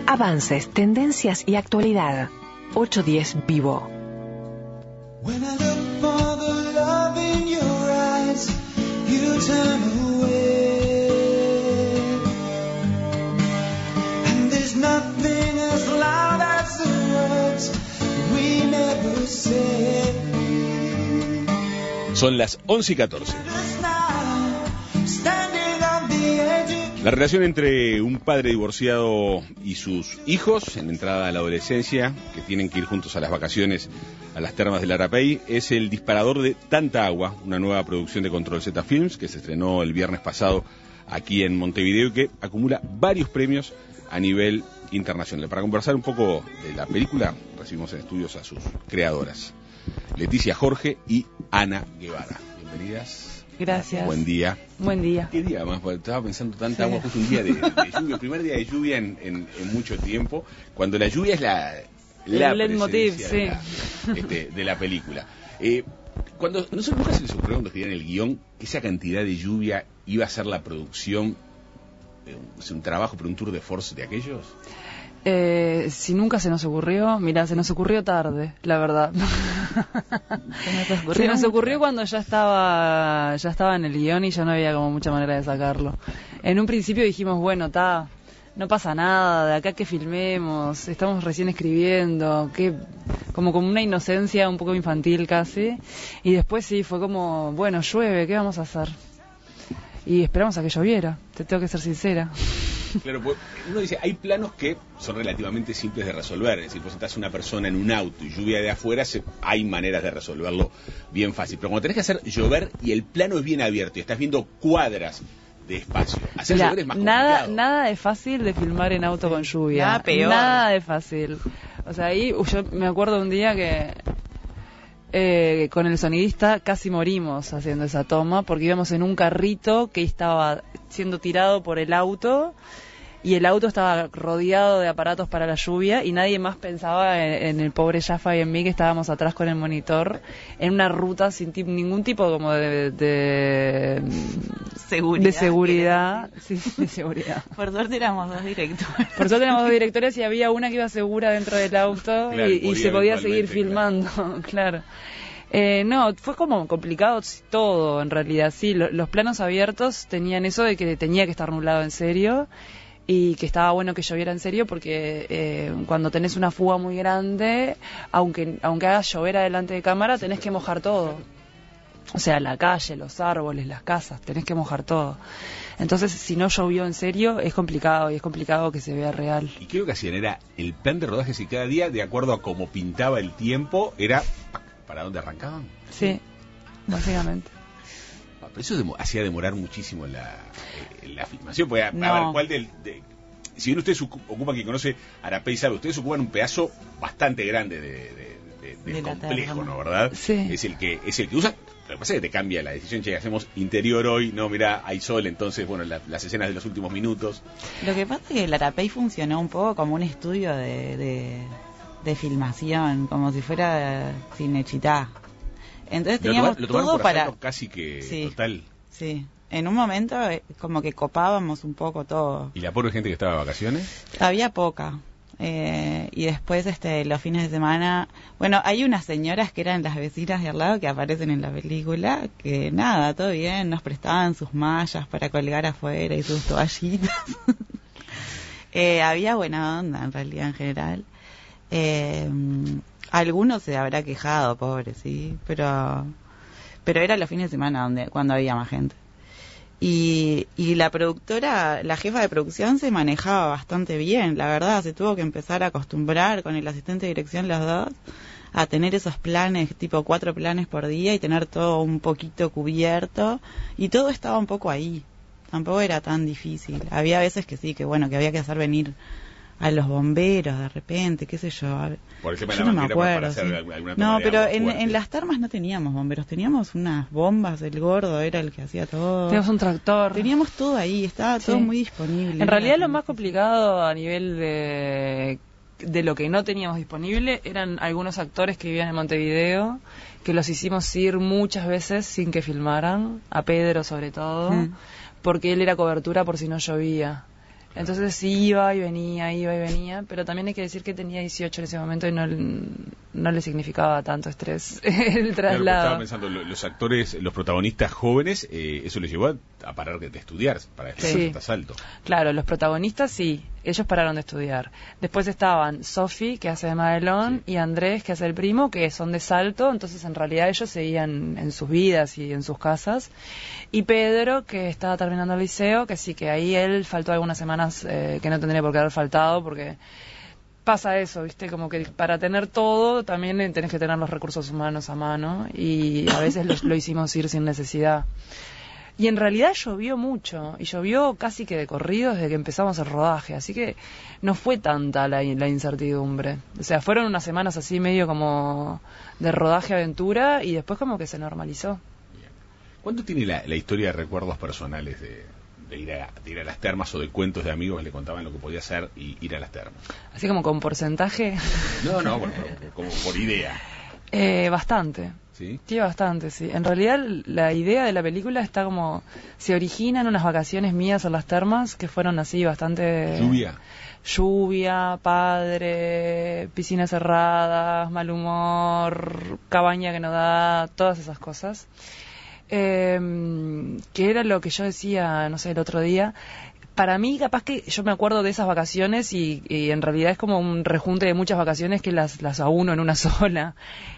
Avances, tendencias y actualidad. 810 Vivo. When I look for the love in your eyes, you turn away. And there's nothing as loud as the words we never said. Son las 11:14. La relación entre un padre divorciado y sus hijos, en entrada a la adolescencia, que tienen que ir juntos a las vacaciones a las termas del Arapey, es el disparador de Tanta Agua, una nueva producción de Control Z Films que se estrenó el viernes pasado aquí en Montevideo y que acumula varios premios a nivel internacional. Para conversar un poco de la película, recibimos en estudios a sus creadoras, Leticia Jorge y Ana Guevara. Bienvenidas. Gracias. Buen día. Buen día. ¿Qué día más? Porque estaba pensando Tanta Agua, justo un día de lluvia, el primer día de lluvia en mucho tiempo, cuando la lluvia es la leitmotiv, sí, de la película. Cuando nunca se les ocurrió cuando escribían el guión que esa cantidad de lluvia iba a ser la producción, un trabajo, pero un tour de force de aquellos. Si nunca se nos ocurrió, mirá, se nos ocurrió tarde, la verdad. Se nos ocurrió cuando ya estaba en el guión y ya no había como mucha manera de sacarlo. En un principio dijimos, bueno, no pasa nada, de acá que filmemos, estamos recién escribiendo, como una inocencia un poco infantil casi. Y después sí, fue como, bueno, llueve, ¿qué vamos a hacer? Y esperamos a que lloviera, te tengo que ser sincera. Claro, pues uno dice, hay planos que son relativamente simples de resolver, es decir, vos estás una persona en un auto y lluvia de afuera, hay maneras de resolverlo bien fácil, pero cuando tenés que hacer llover y el plano es bien abierto y estás viendo cuadras de espacio, hacer llover es más complicado. Nada es fácil de filmar en auto con lluvia, nada peor. Nada es fácil, o sea, ahí yo me acuerdo de un día que con el sonidista casi morimos haciendo esa toma porque íbamos en un carrito que estaba siendo tirado por el auto y el auto estaba rodeado de aparatos para la lluvia y nadie más pensaba en el pobre Jaffa y en mí que estábamos atrás con el monitor en una ruta sin ningún tipo como de seguridad. Sí, de seguridad. Por suerte éramos dos directores y había una que iba segura dentro del auto, claro, y se podía seguir filmando, claro. No, fue como complicado todo en realidad, sí, los planos abiertos tenían eso de que tenía que estar nublado en serio y que estaba bueno que lloviera en serio porque cuando tenés una fuga muy grande, aunque hagas llover adelante de cámara, tenés que mojar todo. O sea, la calle, los árboles, las casas, tenés que mojar todo. Entonces, si no llovió en serio, es complicado, y es complicado que se vea real. ¿Y qué lo que hacían? Era el plan de rodaje, si cada día, de acuerdo a cómo pintaba el tiempo, era para dónde arrancaban? Sí, básicamente. Pero eso hacía demorar muchísimo la filmación, porque a ver, ¿cuál si bien ustedes ocupan, quien conoce Arapey sabe, ustedes ocupan un pedazo bastante grande del complejo, ¿no? ¿Verdad? Sí. Es el que usa. Lo que pasa es que te cambia la decisión, che, hacemos interior hoy, no, mira, hay sol, entonces, bueno, las escenas de los últimos minutos. Lo que pasa es que el Arapey funcionó un poco como un estudio de filmación, como si fuera Cinecittà. Entonces teníamos todo para casi que sí, total. Sí, en un momento como que copábamos un poco todo. ¿Y la pobre gente que estaba de vacaciones? Había poca. Y después los fines de semana, bueno, hay unas señoras que eran las vecinas de al lado que aparecen en la película, que nada, todo bien, nos prestaban sus mallas para colgar afuera y sus toallitas. Había buena onda en realidad en general. Algunos se habrá quejado, pobre, sí, pero era los fines de semana cuando había más gente. Y la productora, la jefa de producción se manejaba bastante bien, la verdad, se tuvo que empezar a acostumbrar con el asistente de dirección los dos a tener esos planes, tipo 4 planes por día y tener todo un poquito cubierto y todo estaba un poco ahí, tampoco era tan difícil. Había veces que sí, que bueno, que había que hacer venir a los bomberos de repente, qué sé yo. Por el tema yo de la no me acuerdo. Para hacer alguna toma no, de pero agua en las termas no teníamos bomberos, teníamos unas bombas, el gordo era el que hacía todo. Teníamos un tractor. Teníamos todo ahí, estaba todo muy disponible. En realidad lo más complicado a nivel de lo que no teníamos disponible eran algunos actores que vivían en Montevideo, que los hicimos ir muchas veces sin que filmaran, a Pedro sobre todo, porque él era cobertura por si no llovía. Entonces iba y venía, pero también hay que decir que tenía 18 en ese momento y no le significaba tanto estrés el traslado. Claro, estaba pensando, los actores, los protagonistas jóvenes, eso les llevó a parar de estudiar para este salto. Claro, los protagonistas sí, ellos pararon de estudiar. Después estaban Sophie, que hace de Madelón, y Andrés, que hace el primo, que son de Salto, entonces en realidad ellos seguían en sus vidas y en sus casas. Y Pedro, que estaba terminando el liceo, que sí, que ahí él faltó algunas semanas que no tendría por qué haber faltado, porque pasa eso, ¿viste? Como que para tener todo también tenés que tener los recursos humanos a mano, y a veces lo hicimos ir sin necesidad. Y en realidad llovió mucho, y llovió casi que de corrido desde que empezamos el rodaje, así que no fue tanta la incertidumbre. O sea, fueron unas semanas así medio como de rodaje aventura, y después como que se normalizó. Bien. ¿Cuánto tiene la historia de recuerdos personales de ir a las termas, o de cuentos de amigos que le contaban lo que podía hacer y ir a las termas? Así como con porcentaje. No, bueno, como por idea. Bastante. ¿Sí? Sí, bastante, sí. En realidad la idea de la película está como... Se origina en unas vacaciones mías en las termas, que fueron así bastante... Lluvia, padre, piscinas cerradas, mal humor, cabaña que no da, todas esas cosas. Que era lo que yo decía, no sé, el otro día. Para mí, capaz que yo me acuerdo de esas vacaciones y en realidad es como un rejunte de muchas vacaciones que las auno en una sola.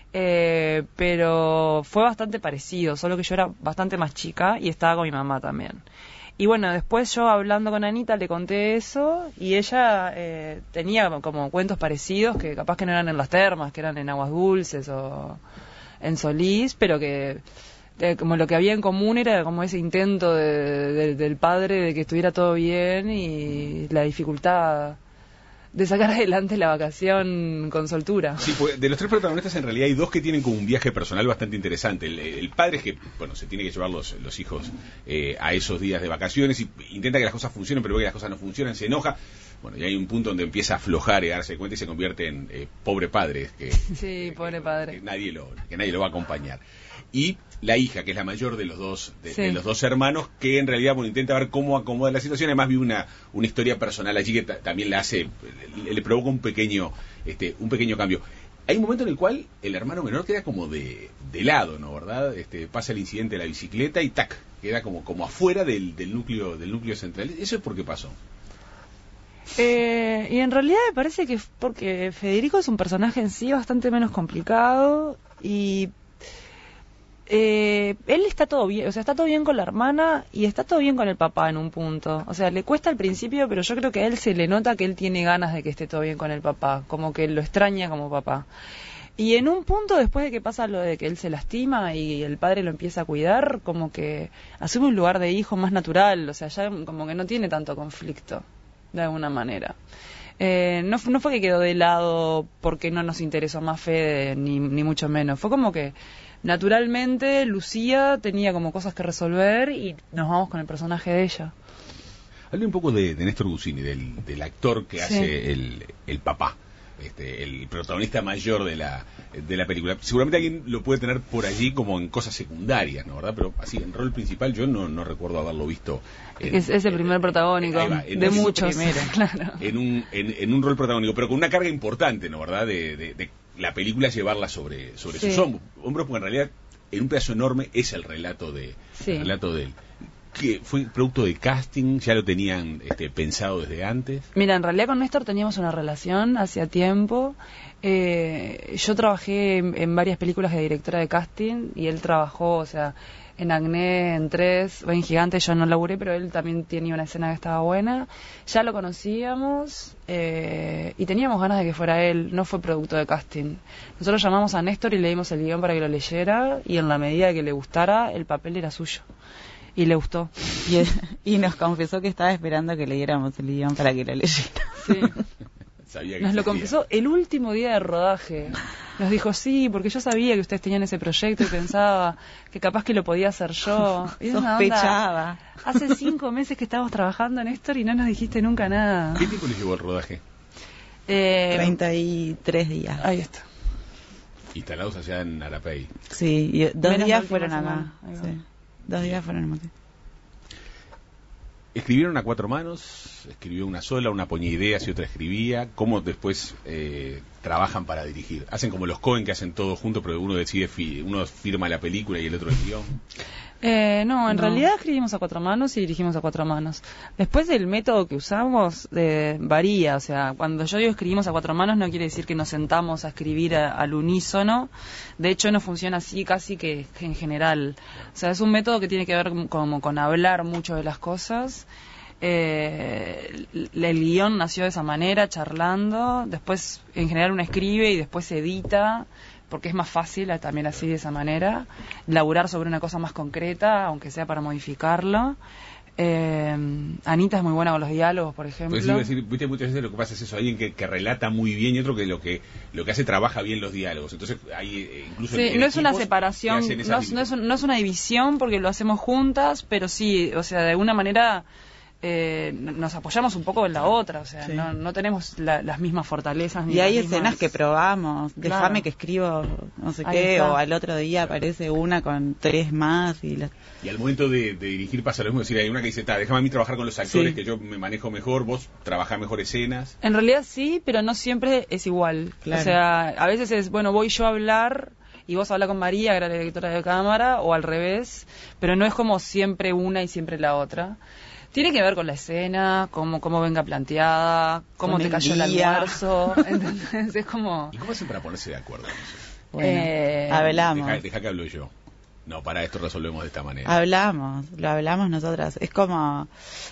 Pero fue bastante parecido, solo que yo era bastante más chica y estaba con mi mamá también. Y bueno, después yo hablando con Anita le conté eso, y ella tenía como cuentos parecidos, que capaz que no eran en las termas, que eran en Aguas Dulces o en Solís, pero que... como lo que había en común era como ese intento del padre de que estuviera todo bien, y la dificultad de sacar adelante la vacación con soltura. Sí, pues de los tres protagonistas en realidad hay dos que tienen como un viaje personal bastante interesante. El padre es que, bueno, se tiene que llevar los hijos a esos días de vacaciones y intenta que las cosas funcionen, pero ve que las cosas no funcionan, se enoja. Bueno, y hay un punto donde empieza a aflojar y a darse cuenta y se convierte en pobre padre. Pobre padre. Que nadie lo va a acompañar. Y la hija, que es la mayor de los dos los dos hermanos, que en realidad intenta ver cómo acomoda la situación. Además vi una historia personal allí que también le provoca un pequeño cambio. Hay un momento en el cual el hermano menor queda como de lado, ¿no? ¿Verdad? Pasa el incidente de la bicicleta y ¡tac! Queda como afuera del núcleo central. ¿Eso es por qué pasó? Y en realidad me parece que es porque Federico es un personaje en sí bastante menos complicado, y él está todo bien, o sea, está todo bien con la hermana y está todo bien con el papá en un punto. O sea, le cuesta al principio, pero yo creo que a él se le nota que él tiene ganas de que esté todo bien con el papá, como que lo extraña como papá. Y en un punto, después de que pasa lo de que él se lastima y el padre lo empieza a cuidar, como que asume un lugar de hijo más natural, o sea, ya como que no tiene tanto conflicto, de alguna manera. No fue que quedó de lado porque no nos interesó más Fede, ni mucho menos. Fue como que naturalmente Lucía tenía como cosas que resolver y nos vamos con el personaje de ella. Hable un poco de Néstor Gusini, del actor que hace el papá, el protagonista mayor de la película. Seguramente alguien lo puede tener por allí como en cosas secundarias, ¿no? ¿Verdad? Pero así, en rol principal yo no recuerdo haberlo visto. Es el primer protagónico de muchos. Claro. En un rol protagónico, pero con una carga importante, ¿no? ¿Verdad? De la película llevarla sobre sus hombros, porque en realidad en un pedazo enorme es el relato de él. ¿Que fue producto de casting? ¿Ya lo tenían pensado desde antes? Mira, en realidad con Néstor teníamos una relación hacía tiempo. Yo trabajé en varias películas de directora de casting y él trabajó, o sea, en Acné, en 3, en Gigante yo no laburé, pero él también tenía una escena que estaba buena. Ya lo conocíamos y teníamos ganas de que fuera él, no fue producto de casting. Nosotros llamamos a Néstor y le dimos el guión para que lo leyera, y en la medida de que le gustara, el papel era suyo. Y le gustó. Y nos confesó que estaba esperando que le diéramos el guión para que lo leyera. Sí. Nos lo confesó el último día de rodaje. Nos dijo, sí, porque yo sabía que ustedes tenían ese proyecto y pensaba que capaz que lo podía hacer yo. Y sospechaba. Hace 5 meses que estábamos trabajando en esto y no nos dijiste nunca nada. ¿Qué tiempo les llevó el rodaje? 33 días. Ahí está. Instalados allá en Arapey. Sí, y 2 días fueron acá. Sí. 2 días fueron acá. ¿Escribieron a cuatro manos? ¿Escribió una sola, una ponía ideas y otra escribía? ¿Cómo después trabajan para dirigir? ¿Hacen como los Coen que hacen todo junto, pero uno decide, uno firma la película y el otro el guión? No, en realidad escribimos a cuatro manos y dirigimos a cuatro manos. Después el método que usamos varía, o sea, cuando yo digo escribimos a cuatro manos no quiere decir que nos sentamos a escribir al unísono. De hecho no funciona así casi que en general. O sea, es un método que tiene que ver como con hablar mucho de las cosas. El guión nació de esa manera, charlando. Después en general uno escribe y después se edita, porque es más fácil también así de esa manera, laburar sobre una cosa más concreta, aunque sea para modificarlo. Anita es muy buena con los diálogos, por ejemplo. Pues sí, decir, viste, muchas veces lo que pasa es eso, alguien que relata muy bien y otro que lo que hace trabaja bien los diálogos. Entonces hay incluso sí, no es una separación, no es una división porque lo hacemos juntas, pero sí, o sea, de alguna manera nos apoyamos un poco en la otra, o sea, sí. no tenemos las mismas fortalezas. Y hay escenas que probamos, déjame que escribo no sé qué, o al otro día aparece una con tres más. Y al momento de dirigir pasa lo mismo, es decir, hay una que dice, déjame a mí trabajar con los actores, que yo me manejo mejor, vos trabajás mejor escenas. En realidad sí, pero no siempre es igual. Claro. O sea, a veces es, bueno, voy yo a hablar y vos habla con María, que era la directora de cámara, o al revés, pero no es como siempre una y siempre la otra. Tiene que ver con la escena, cómo venga planteada, cómo te cayó el almuerzo, ¿entendés? Es como... ¿Y cómo hacen para ponerse de acuerdo? Bueno, hablamos. Deja que hablo yo. No, para esto resolvemos de esta manera. Lo hablamos nosotras. Es como...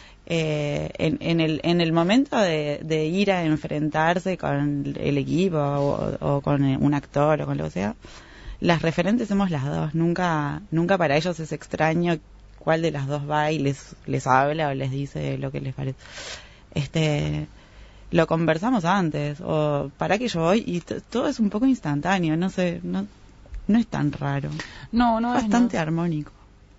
en el momento de ir a enfrentarse con el equipo o con un actor o con lo que sea, las referentes somos las dos. Nunca para ellos es extraño cuál de las dos va y les habla o les dice lo que les parece. Lo conversamos antes, o para que yo voy, y todo es un poco instantáneo, no sé, no es tan raro. No es bastante armónico.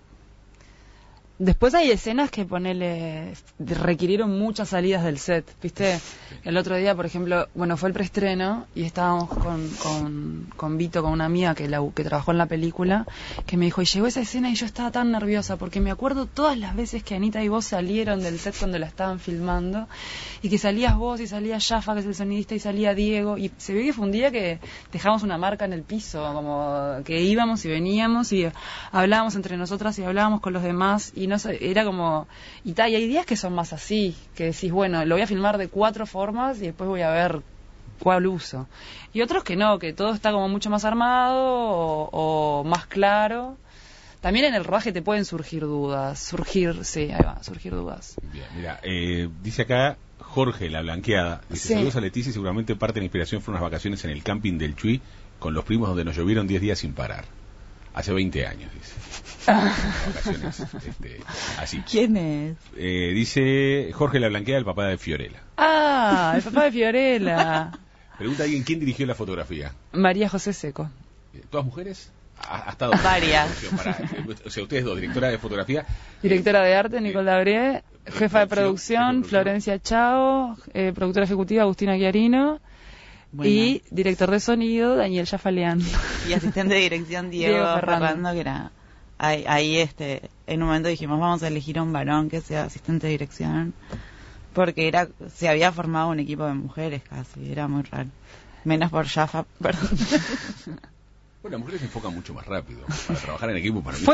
Después hay escenas que requirieron muchas salidas del set, ¿viste? El otro día, por ejemplo, fue el preestreno y estábamos con Vito, con una amiga que trabajó en la película, que me dijo, y llegó esa escena y yo estaba tan nerviosa porque me acuerdo todas las veces que Anita y vos salieron del set cuando la estaban filmando y que salías vos y salía Jaffa, que es el sonidista, y salía Diego, y se ve que fue un día que dejamos una marca en el piso, como que íbamos y veníamos y hablábamos entre nosotras y hablábamos con los demás y no sé, era como y hay días que son más así, que decís, bueno, lo voy a filmar de 4 formas y después voy a ver cuál uso, y otros que no, que todo está como mucho más armado o más claro. También en el rodaje te pueden surgir dudas, surgir dudas. Bien, mira, dice acá Jorge, la blanqueada, dice, saludos a Leticia, y seguramente parte de la inspiración fueron unas vacaciones en el camping del Chuy con los primos donde nos llovieron 10 días sin parar. Hace 20 años, dice. Vacaciones, así. ¿Quién es? Dice Jorge La Blanqueada, el papá de Fiorella. Ah, el papá de Fiorella. Pregunta alguien, ¿quién dirigió la fotografía? María José Seco. ¿Todas mujeres? Ha estado varias. O sea, ustedes dos, directora de fotografía. Directora de arte, Nicole Labrié. Jefa de producción, Florencia Chao. Productora ejecutiva, Agustina Chiarino. Bueno. Y director de sonido, Daniel Jafaleán. Y asistente de dirección, Diego Ferrando, que era... Ahí en un momento dijimos, vamos a elegir a un varón que sea asistente de dirección, porque se había formado un equipo de mujeres casi, era muy raro. Menos por Jaffa, perdón. Bueno, las mujeres se enfocan mucho más rápido. Para trabajar en equipo, para mí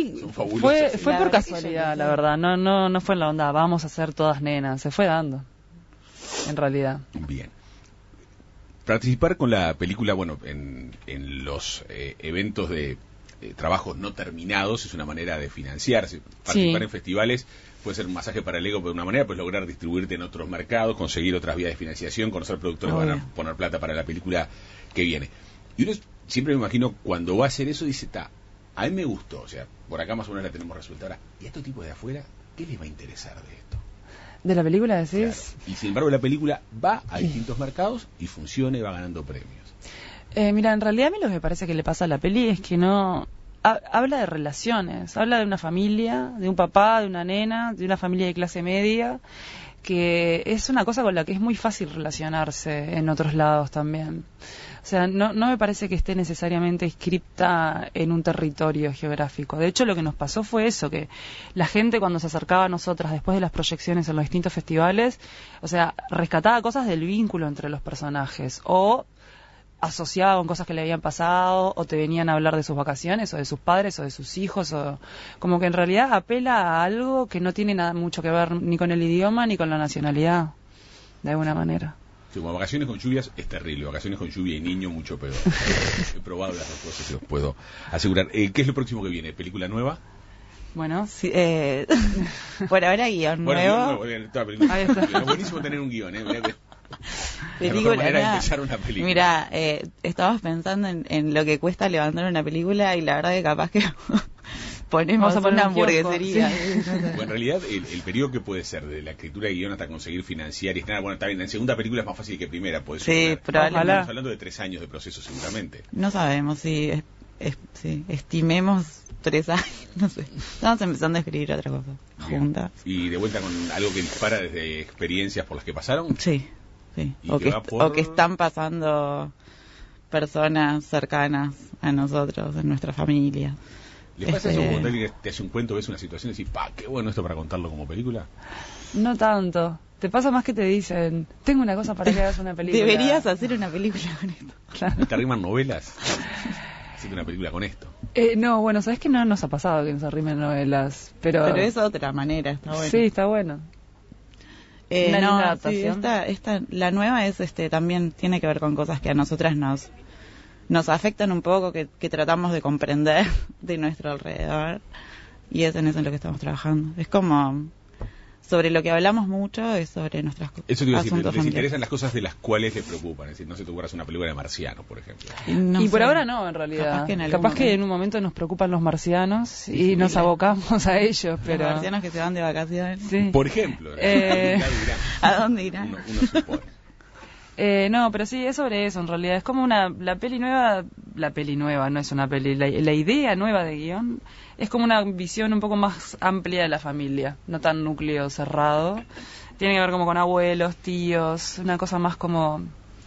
fue por casualidad, la verdad. No fue en la onda, vamos a ser todas nenas. Se fue dando, en realidad. Bien. Participar con la película, en los eventos de trabajos no terminados es una manera de financiarse. Participar en festivales puede ser un masaje para el ego, pero de una manera pues lograr distribuirte en otros mercados, conseguir otras vías de financiación, conocer productores que van a poner plata para la película que viene. Y uno siempre me imagino cuando va a hacer eso dice, a mí me gustó, o sea, por acá más o menos la tenemos resuelta. Ahora, ¿y a estos tipos de afuera qué les va a interesar de esto? ¿De la película decís? Claro. Y sin embargo la película va a distintos mercados y funciona y va ganando premios. Mira, en realidad a mí lo que me parece que le pasa a la peli es que no habla de relaciones, habla de una familia, de un papá, de una nena, de una familia de clase media, que es una cosa con la que es muy fácil relacionarse en otros lados también. O sea, no me parece que esté necesariamente inscripta en un territorio geográfico. De hecho, lo que nos pasó fue eso, que la gente cuando se acercaba a nosotras después de las proyecciones en los distintos festivales, o sea, rescataba cosas del vínculo entre los personajes, o asociaba con cosas que le habían pasado, o te venían a hablar de sus vacaciones, o de sus padres, o de sus hijos, o como que en realidad apela a algo que no tiene nada mucho que ver ni con el idioma ni con la nacionalidad, de alguna manera. Sí, como Vacaciones con lluvias es terrible, Vacaciones con lluvia y niño mucho peor. He probado las dos cosas, se los puedo asegurar. ¿Qué es lo próximo que viene? ¿Película nueva? Bueno, sí, por ahora guión nuevo. Es buenísimo tener un guión, ¿eh? Película, manera de empezar una película. Mira, estabas pensando en lo que cuesta levantar una película y la verdad que capaz que ponemos una hamburguesería. Sí. Bueno, en realidad el periodo que puede ser de la escritura de guión hasta conseguir financiar y estrar, bueno, está bien, en segunda película es más fácil que primera, puede ser. Sí, probablemente. Estamos hablando de 3 años de proceso seguramente. No sabemos si estimemos 3 años, no sé. Estamos empezando a escribir otra cosa juntas. ¿Y de vuelta con algo que dispara desde experiencias por las que pasaron? Sí. O que están pasando personas cercanas a nosotros, en nuestra familia. ¿Le pasa eso cuando alguien te hace un cuento, ves una situación y decís, qué bueno esto para contarlo como película? No tanto. Te pasa más que te dicen, tengo una cosa para que hagas una película. Deberías hacer una película con esto. Claro. ¿No te arriman novelas? Hacete una película con esto. No, bueno, ¿sabes que no nos ha pasado que nos arrimen novelas? Pero es otra manera, está bueno. Sí, está bueno. Sí, la nueva es también tiene que ver con cosas que a nosotras nos afectan un poco, que tratamos de comprender de nuestro alrededor, y es en eso en lo que estamos trabajando. Es como sobre lo que hablamos mucho, es sobre nuestras cosas. Eso te iba a decir, les interesan las cosas de las cuales les preocupan, es decir, no se te ocurra una película de marcianos, por ejemplo. Y por ahora no, en realidad. Capaz que en un momento nos preocupan los marcianos y nos abocamos a ellos, pero... Los marcianos que se van de vacaciones. Sí. Por ejemplo. ¿A dónde irán? Uno supone. No, pero sí, es sobre eso en realidad. Es como la peli nueva no es una peli, la idea nueva de guión es como una visión un poco más amplia de la familia, no tan núcleo cerrado. Tiene que ver como con abuelos, tíos, una cosa más como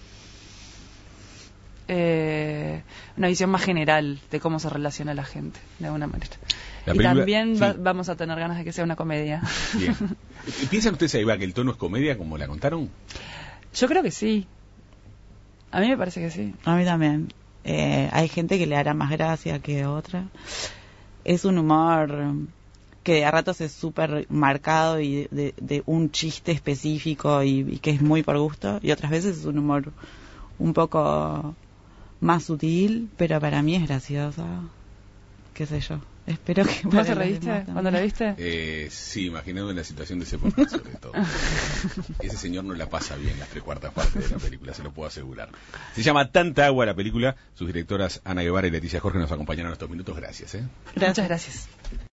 una visión más general de cómo se relaciona la gente, de alguna manera. Y también vamos a tener ganas de que sea una comedia. Bien. ¿Piensan ustedes ahí que el tono es comedia como la contaron? Yo creo que sí. A mí me parece que sí. A mí también. Hay gente que le hará más gracia que otra. Es un humor que a ratos es súper marcado y de un chiste específico y que es muy por gusto. Y otras veces es un humor un poco más sutil, pero para mí es graciosa. Qué sé yo. Espero que... ¿Vos te reíste cuando la viste? Sí, imaginando en la situación de ese podcast sobre todo. Ese señor no la pasa bien las 3/4 partes de la película, se lo puedo asegurar. Se llama Tanta agua la película. Sus directoras Ana Guevara y Leticia Jorge nos acompañaron estos minutos. Gracias. Muchas gracias.